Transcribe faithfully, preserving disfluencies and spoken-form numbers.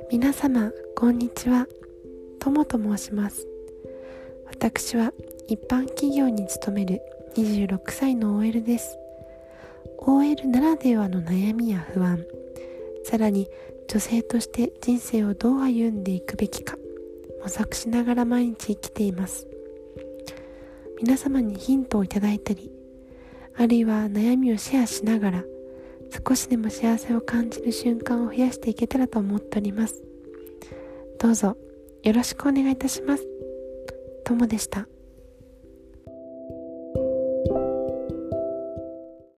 皆様こんにちは。ともと申します。私は一般企業に勤めるにじゅうろくさいの オーエル です。 オーエル ならではの悩みや不安、さらに女性として人生をどう歩んでいくべきか模索しながら毎日生きています。皆様にヒントをいただいたり、あるいは悩みをシェアしながら少しでも幸せを感じる瞬間を増やしていけたらと思っております。どうぞよろしくお願いいたします。ともでした。